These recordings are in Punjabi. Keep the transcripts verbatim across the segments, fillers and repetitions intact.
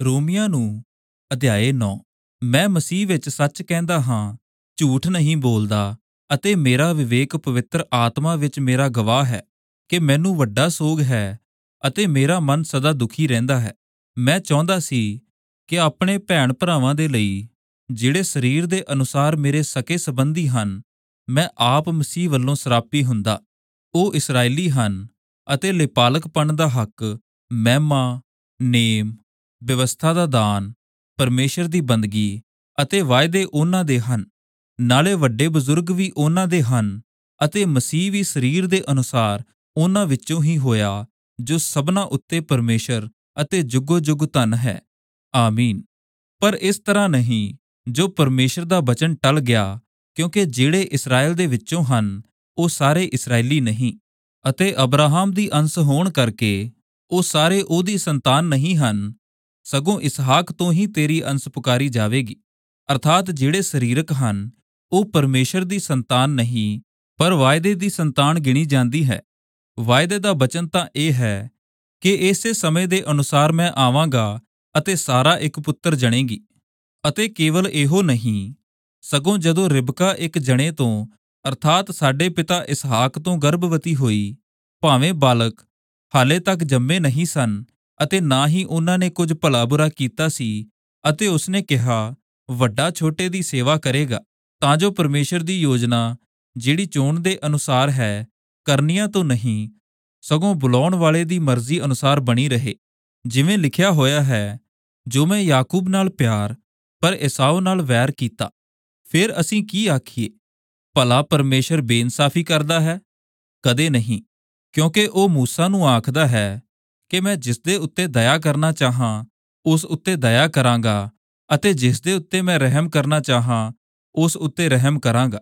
ਰੋਮੀਆਂ ਨੂੰ ਅਧਿਆਇ ਨੌ। ਮੈਂ ਮਸੀਹ ਵਿੱਚ ਸੱਚ ਕਹਿੰਦਾ ਹਾਂ, ਝੂਠ ਨਹੀਂ ਬੋਲਦਾ, ਅਤੇ ਮੇਰਾ ਵਿਵੇਕ ਪਵਿੱਤਰ ਆਤਮਾ ਵਿੱਚ ਮੇਰਾ ਗਵਾਹ ਹੈ ਕਿ ਮੈਨੂੰ ਵੱਡਾ ਸੋਗ ਹੈ ਅਤੇ ਮੇਰਾ ਮਨ ਸਦਾ ਦੁਖੀ ਰਹਿੰਦਾ ਹੈ। ਮੈਂ ਚਾਹੁੰਦਾ ਸੀ ਕਿ ਆਪਣੇ ਭੈਣ ਭਰਾਵਾਂ ਦੇ ਲਈ, ਜਿਹੜੇ ਸਰੀਰ ਦੇ ਅਨੁਸਾਰ ਮੇਰੇ ਸਕੇ ਸੰਬੰਧੀ ਹਨ, ਮੈਂ ਆਪ ਮਸੀਹ ਵੱਲੋਂ ਸਰਾਪੀ ਹੁੰਦਾ। ਉਹ ਇਸਰਾਏਲੀ ਹਨ ਅਤੇ ਲਿਪਾਲਕਪਣ ਦਾ ਹੱਕ, ਮਹਿਮਾ, ਨੇਮ, ਵਿਵਸਥਾ ਦਾ ਦਾਨ, ਪਰਮੇਸ਼ਰ ਦੀ ਬੰਦਗੀ ਅਤੇ ਵਾਅਦੇ ਉਹਨਾਂ ਦੇ ਹਨ। ਨਾਲੇ ਵੱਡੇ ਬਜ਼ੁਰਗ ਵੀ ਉਹਨਾਂ ਦੇ ਹਨ ਅਤੇ ਮਸੀਹ ਵੀ ਸਰੀਰ ਦੇ ਅਨੁਸਾਰ ਉਹਨਾਂ ਵਿੱਚੋਂ ਹੀ ਹੋਇਆ, ਜੋ ਸਭਨਾਂ ਉੱਤੇ ਪਰਮੇਸ਼ਰ ਅਤੇ ਜੁਗੋ ਜੁਗ ਧਨ ਹੈ। ਆਮੀਨ। ਪਰ ਇਸ ਤਰ੍ਹਾਂ ਨਹੀਂ ਜੋ ਪਰਮੇਸ਼ਰ ਦਾ ਬਚਨ ਟਲ ਗਿਆ, ਕਿਉਂਕਿ ਜਿਹੜੇ ਇਸਰਾਏਲ ਦੇ ਵਿੱਚੋਂ ਹਨ ਉਹ ਸਾਰੇ ਇਸਰਾਏਲੀ ਨਹੀਂ, ਅਤੇ ਅਬਰਾਹਮ ਦੀ ਅੰਸ਼ ਹੋਣ ਕਰਕੇ ਉਹ ਸਾਰੇ ਉਹਦੀ ਸੰਤਾਨ ਨਹੀਂ ਹਨ, ਸਗੋਂ ਇਸਹਾਕ ਤੋਂ ਹੀ ਤੇਰੀ ਅੰਸ਼ ਪੁਕਾਰੀ ਜਾਵੇਗੀ। ਅਰਥਾਤ ਜਿਹੜੇ ਸਰੀਰਕ ਹਨ ਉਹ ਪਰਮੇਸ਼ਰ ਦੀ ਸੰਤਾਨ ਨਹੀਂ, ਪਰ ਵਾਅਦੇ ਦੀ ਸੰਤਾਨ ਗਿਣੀ ਜਾਂਦੀ ਹੈ। ਵਾਅਦੇ ਦਾ ਬਚਨ ਤਾਂ ਇਹ ਹੈ ਕਿ ਇਸੇ ਸਮੇਂ ਦੇ ਅਨੁਸਾਰ ਮੈਂ ਆਵਾਂਗਾ ਅਤੇ ਸਾਰਾ ਇੱਕ ਪੁੱਤਰ ਜਣੇਗੀ। ਅਤੇ ਕੇਵਲ ਇਹੋ ਨਹੀਂ, ਸਗੋਂ ਜਦੋਂ ਰਿਬਕਾ ਇੱਕ ਜਣੇ ਤੋਂ ਅਰਥਾਤ ਸਾਡੇ ਪਿਤਾ ਇਸਹਾਕ ਤੋਂ ਗਰਭਵਤੀ ਹੋਈ, ਭਾਵੇਂ ਬਾਲਕ ਹਾਲੇ ਤੱਕ ਜੰਮੇ ਨਹੀਂ ਸਨ ਅਤੇ ਨਾ ਹੀ ਉਹਨਾਂ ਨੇ ਕੁਝ ਭਲਾ ਬੁਰਾ ਕੀਤਾ ਸੀ, ਅਤੇ ਉਸਨੇ ਕਿਹਾ, ਵੱਡਾ ਛੋਟੇ ਦੀ ਸੇਵਾ ਕਰੇਗਾ, ਤਾਂ ਜੋ ਪਰਮੇਸ਼ਰ ਦੀ ਯੋਜਨਾ, ਜਿਹੜੀ ਚੋਣ ਦੇ ਅਨੁਸਾਰ ਹੈ, ਕਰਨੀਆਂ ਤੋਂ ਨਹੀਂ, ਸਗੋਂ ਬੁਲਾਉਣ ਵਾਲੇ ਦੀ ਮਰਜ਼ੀ ਅਨੁਸਾਰ ਬਣੀ ਰਹੇ। ਜਿਵੇਂ ਲਿਖਿਆ ਹੋਇਆ ਹੈ, ਜੋ ਮੈਂ ਯਾਕੂਬ ਨਾਲ ਪਿਆਰ ਪਰ ਏਸਾਓ ਨਾਲ ਵੈਰ ਕੀਤਾ। ਫਿਰ ਅਸੀਂ ਕੀ ਆਖੀਏ? ਭਲਾ ਪਰਮੇਸ਼ਰ ਬੇਇਨਸਾਫੀ ਕਰਦਾ ਹੈ? ਕਦੇ ਨਹੀਂ, ਕਿਉਂਕਿ ਉਹ ਮੂਸਾ ਨੂੰ ਆਖਦਾ ਹੈ ਕਿ ਮੈਂ ਜਿਸਦੇ ਉੱਤੇ ਦਇਆ ਕਰਨਾ ਚਾਹਾਂ ਉਸ ਉੱਤੇ ਦਇਆ ਕਰਾਂਗਾ, ਅਤੇ ਜਿਸਦੇ ਉੱਤੇ ਮੈਂ ਰਹਿਮ ਕਰਨਾ ਚਾਹਾਂ ਉਸ ਉੱਤੇ ਰਹਿਮ ਕਰਾਂਗਾ।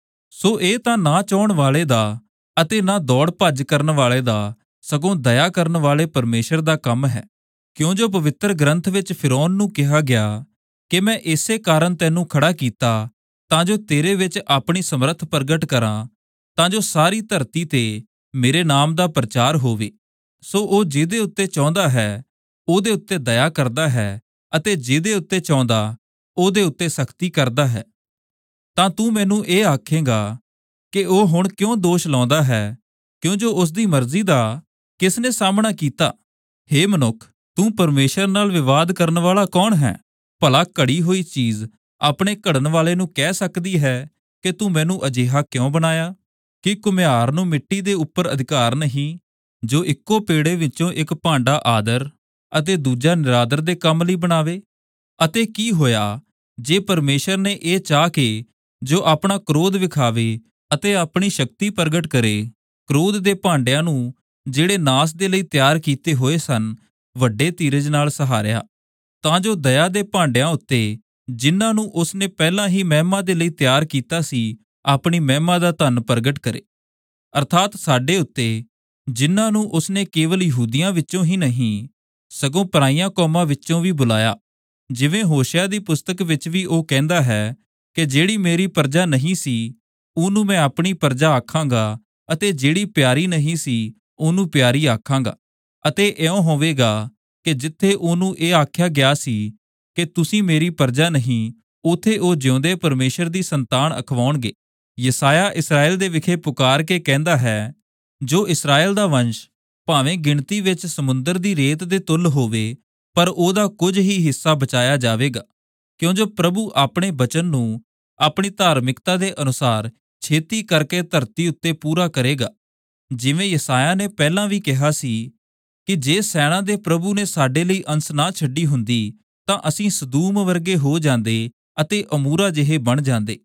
ਸੋ ਇਹ ਤਾਂ ਨਾ ਚਾਹੁਣ ਵਾਲੇ ਦਾ ਅਤੇ ਨਾ ਦੌੜ ਭੱਜ ਕਰਨ ਵਾਲੇ ਦਾ, ਸਗੋਂ ਦਇਆ ਕਰਨ ਵਾਲੇ ਪਰਮੇਸ਼ਰ ਦਾ ਕੰਮ ਹੈ। ਕਿਉਂ ਜੋ ਪਵਿੱਤਰ ਗ੍ਰੰਥ ਵਿੱਚ ਫਿਰੌਨ ਨੂੰ ਕਿਹਾ ਗਿਆ ਕਿ ਮੈਂ ਇਸੇ ਕਾਰਨ ਤੈਨੂੰ ਖੜਾ ਕੀਤਾ, ਤਾਂ ਜੋ ਤੇਰੇ ਵਿੱਚ ਆਪਣੀ ਸਮਰੱਥ ਪ੍ਰਗਟ ਕਰਾਂ, ਤਾਂ ਜੋ ਸਾਰੀ ਧਰਤੀ ਤੇ ਮੇਰੇ ਨਾਮ ਦਾ ਪ੍ਰਚਾਰ ਹੋਵੇ। ਸੋ ਉਹ ਜਿਹਦੇ ਉੱਤੇ ਚਾਹੁੰਦਾ ਹੈ ਉਹਦੇ ਉੱਤੇ ਦਇਆ ਕਰਦਾ ਹੈ, ਅਤੇ ਜਿਹਦੇ ਉੱਤੇ ਚਾਹੁੰਦਾ ਉਹਦੇ ਉੱਤੇ ਸਖਤੀ ਕਰਦਾ ਹੈ। ਤਾਂ ਤੂੰ ਮੈਨੂੰ ਇਹ ਆਖੇਂਗਾ ਕਿ ਉਹ ਹੁਣ ਕਿਉਂ ਦੋਸ਼ ਲਾਉਂਦਾ ਹੈ, ਕਿਉਂ ਜੋ ਉਸਦੀ ਮਰਜ਼ੀ ਦਾ ਕਿਸ ਨੇ ਸਾਹਮਣਾ ਕੀਤਾ? ਹੇ ਮਨੁੱਖ, ਤੂੰ ਪਰਮੇਸ਼ਰ ਨਾਲ ਵਿਵਾਦ ਕਰਨ ਵਾਲਾ ਕੌਣ ਹੈ? ਭਲਾ ਘੜੀ ਹੋਈ ਚੀਜ਼ ਆਪਣੇ ਘੜਨ ਵਾਲੇ ਨੂੰ ਕਹਿ ਸਕਦੀ ਹੈ ਕਿ ਤੂੰ ਮੈਨੂੰ ਅਜਿਹਾ ਕਿਉਂ ਬਣਾਇਆ? ਕਿ ਘੁਮਿਆਰ ਨੂੰ ਮਿੱਟੀ ਦੇ ਉੱਪਰ ਅਧਿਕਾਰ ਨਹੀਂ, ਜੋ ਇੱਕੋ ਪੇੜੇ ਵਿੱਚੋਂ ਇੱਕ ਭਾਂਡਾ ਆਦਰ ਅਤੇ ਦੂਜਾ ਨਿਰਾਦਰ ਦੇ ਕੰਮ ਲਈ ਬਣਾਵੇ? ਅਤੇ ਕੀ ਹੋਇਆ ਜੇ ਪਰਮੇਸ਼ਰ ਨੇ ਇਹ ਚਾਹ ਕੇ ਜੋ ਆਪਣਾ ਕ੍ਰੋਧ ਵਿਖਾਵੇ ਅਤੇ ਆਪਣੀ ਸ਼ਕਤੀ ਪ੍ਰਗਟ ਕਰੇ, ਕ੍ਰੋਧ ਦੇ ਭਾਂਡਿਆਂ ਨੂੰ ਜਿਹੜੇ ਨਾਸ ਦੇ ਲਈ ਤਿਆਰ ਕੀਤੇ ਹੋਏ ਸਨ, ਵੱਡੇ ਧੀਰਜ ਨਾਲ ਸਹਾਰਿਆ, ਤਾਂ ਜੋ ਦਇਆ ਦੇ ਭਾਂਡਿਆਂ ਉੱਤੇ, ਜਿਨ੍ਹਾਂ ਨੂੰ ਉਸਨੇ ਪਹਿਲਾਂ ਹੀ ਮਹਿਮਾ ਦੇ ਲਈ ਤਿਆਰ ਕੀਤਾ ਸੀ, ਆਪਣੀ ਮਹਿਮਾ ਦਾ ਧਨ ਪ੍ਰਗਟ ਕਰੇ। ਅਰਥਾਤ ਸਾਡੇ ਉੱਤੇ, ਜਿਨ੍ਹਾਂ ਨੂੰ ਉਸਨੇ ਕੇਵਲ ਯਹੂਦੀਆਂ ਵਿੱਚੋਂ ਹੀ ਨਹੀਂ, ਸਗੋਂ ਪਰਾਈਆਂ ਕੌਮਾਂ ਵਿੱਚੋਂ ਵੀ ਬੁਲਾਇਆ। ਜਿਵੇਂ ਹੋਸ਼ਿਆ ਦੀ ਪੁਸਤਕ ਵਿੱਚ ਵੀ ਉਹ ਕਹਿੰਦਾ ਹੈ ਕਿ ਜਿਹੜੀ ਮੇਰੀ ਪ੍ਰਜਾ ਨਹੀਂ ਸੀ ਉਹਨੂੰ ਮੈਂ ਆਪਣੀ ਪ੍ਰਜਾ ਆਖਾਂਗਾ, ਅਤੇ ਜਿਹੜੀ ਪਿਆਰੀ ਨਹੀਂ ਸੀ ਉਹਨੂੰ ਪਿਆਰੀ ਆਖਾਂਗਾ। ਅਤੇ ਇਉਂ ਹੋਵੇਗਾ ਕਿ ਜਿੱਥੇ ਉਹਨੂੰ ਇਹ ਆਖਿਆ ਗਿਆ ਸੀ ਕਿ ਤੁਸੀਂ ਮੇਰੀ ਪ੍ਰਜਾ ਨਹੀਂ, ਉਥੇ ਉਹ ਜਿਉਂਦੇ ਪਰਮੇਸ਼ਰ ਦੀ ਸੰਤਾਨ ਅਖਵਾਉਣਗੇ। ਯਸਾਇਆ ਇਸਰਾਏਲ ਦੇ ਵਿਖੇ ਪੁਕਾਰ ਕੇ ਕਹਿੰਦਾ ਹੈ, ਜੋ ਇਸਰਾਏਲ ਦਾ ਵੰਸ਼ ਭਾਵੇਂ ਗਿਣਤੀ ਵਿੱਚ ਸਮੁੰਦਰ ਦੀ ਰੇਤ ਦੇ ਤੁੱਲ ਹੋਵੇ, ਪਰ ਉਹਦਾ ਕੁਝ ਹੀ ਹਿੱਸਾ ਬਚਾਇਆ ਜਾਵੇਗਾ, ਕਿਉਂ ਜੋ ਪ੍ਰਭੂ ਆਪਣੇ ਬਚਨ ਨੂੰ ਆਪਣੀ ਧਾਰਮਿਕਤਾ ਦੇ ਅਨੁਸਾਰ ਛੇਤੀ ਕਰਕੇ ਧਰਤੀ ਉੱਤੇ ਪੂਰਾ ਕਰੇਗਾ। ਜਿਵੇਂ ਯਸਾਇਆ ਨੇ ਪਹਿਲਾਂ ਵੀ ਕਿਹਾ ਸੀ ਕਿ ਜੇ ਸੈਨਾ ਦੇ ਪ੍ਰਭੂ ਨੇ ਸਾਡੇ ਲਈ ਅੰਸ਼ ਨਾ ਛੱਡੀ ਹੁੰਦੀ, ਤਾਂ ਅਸੀਂ ਸਦੂਮ ਵਰਗੇ ਹੋ ਜਾਂਦੇ ਅਤੇ ਅਮੂਰਾ ਜਿਹੇ ਬਣ ਜਾਂਦੇ।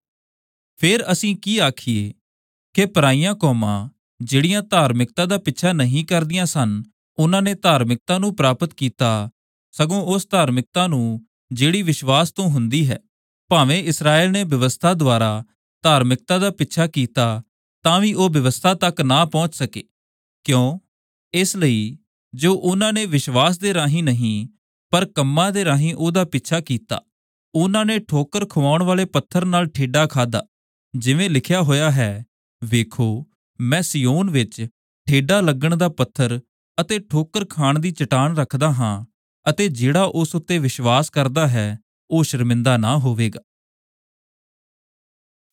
ਫਿਰ ਅਸੀਂ ਕੀ ਆਖੀਏ ਕਿ ਪਰਾਈਆਂ ਕੌਮਾਂ, ਜਿਹੜੀਆਂ ਧਾਰਮਿਕਤਾ ਦਾ ਪਿੱਛਾ ਨਹੀਂ ਕਰਦੀਆਂ ਸਨ, ਉਹਨਾਂ ਨੇ ਧਾਰਮਿਕਤਾ ਨੂੰ ਪ੍ਰਾਪਤ ਕੀਤਾ, ਸਗੋਂ ਉਸ ਧਾਰਮਿਕਤਾ ਨੂੰ ਜਿਹੜੀ ਵਿਸ਼ਵਾਸ ਤੋਂ ਹੁੰਦੀ ਹੈ। ਭਾਵੇਂ ਇਸਰਾਏਲ ਨੇ ਵਿਵਸਥਾ ਦੁਆਰਾ ਧਾਰਮਿਕਤਾ ਦਾ ਪਿੱਛਾ ਕੀਤਾ, ਤਾਂ ਵੀ ਉਹ ਵਿਵਸਥਾ ਤੱਕ ਨਾ ਪਹੁੰਚ ਸਕੇ। ਕਿਉਂ? ਇਸ ਲਈ ਜੋ ਉਹਨਾਂ ਨੇ ਵਿਸ਼ਵਾਸ ਦੇ ਰਾਹੀਂ ਨਹੀਂ, ਪਰ ਕੰਮਾਂ ਦੇ ਰਾਹੀਂ ਉਹਦਾ ਪਿੱਛਾ ਕੀਤਾ, ਉਹਨਾਂ ਨੇ ਠੋਕਰ ਖਵਾਉਣ ਵਾਲੇ ਪੱਥਰ ਨਾਲ ਠੇਡਾ ਖਾਧਾ। ਜਿਵੇਂ ਲਿਖਿਆ ਹੋਇਆ ਹੈ, ਵੇਖੋ, ਮੈਂ ਸਿਯੋਨ ਵਿੱਚ ਠੇਡਾ ਲੱਗਣ ਦਾ ਪੱਥਰ ਅਤੇ ਠੋਕਰ ਖਾਣ ਦੀ ਚਟਾਨ ਰੱਖਦਾ ਹਾਂ, ਅਤੇ ਜਿਹੜਾ ਉਸ ਉੱਤੇ ਵਿਸ਼ਵਾਸ ਕਰਦਾ ਹੈ ਉਹ ਸ਼ਰਮਿੰਦਾ ਨਾ ਹੋਵੇਗਾ।